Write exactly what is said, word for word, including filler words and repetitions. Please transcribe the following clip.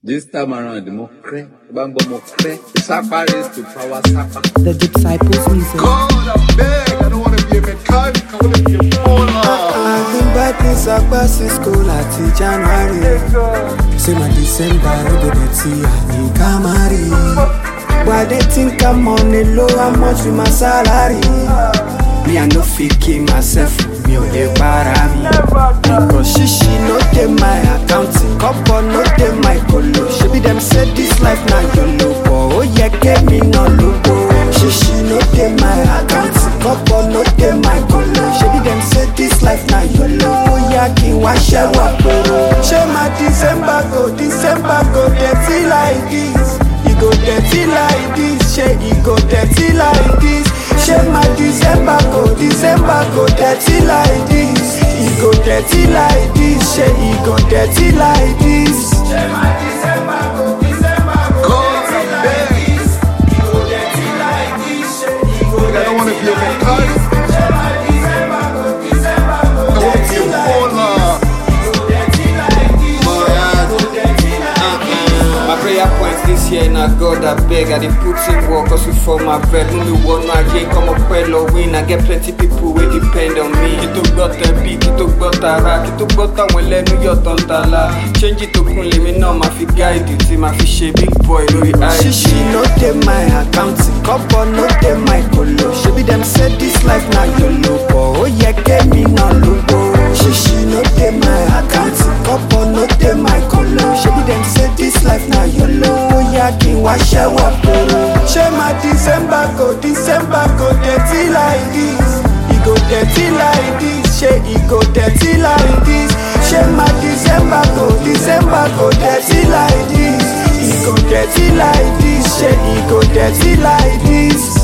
This time around, the more cray, bambo more cray. Sapa is to power Sapa. The Disciples music. God, I beg, I don't want to be a mechanic, I want to be a baller. I've been back in Sapa since school at January. Say my December, I go to see I Camry. Why they think I'm on the low, how much with my salary? Me, I no fit kill myself, me o dey para me. Because she she no dey my account, couple no dey my colo. She be them say this life na yolo, but oh yeah, get me no logo. She she no dey my account, couple no dey my colo. She be them say this life na yolo, oh yeah, ki wa shewa poro. She my December go, December go dirty like this. He go dirty like this, she he go dirty like this. She my December go, December go dirty like this. He go dirty like this, she he go dirty like this. She my December go, December go dirty like this. He go dirty like this, she he go dirty like this. I don't want to be a mechanic. She my December go, December go dirty like this. He go dirty like this, she go dirty like this. My prayer points this year, now God I beg, I dey put in work, cause we for my bread. When we want no again, come up well or win. I get plenty people who depend on me. Kito gbota bi, kito gbota ra, kito gbota wọn lẹ́nu yọ tán tala. Change it to kun lèmi náà máa fi guide you, tí máa fi ṣe big boy lórí I G. She she no dey my account, couple no dey my colo. She be them say this life na yolo, but oh yeah, get me no logo. She she no dey my account, couple no dey my colo. She be them say this life na yolo, oh yeah, ki wa shewa poro. She my December go, December go dirty like this. He go dirty like this, she he go dirty like this. She my December go, December go dirty like this. He go dirty like this, she he go dirty like this.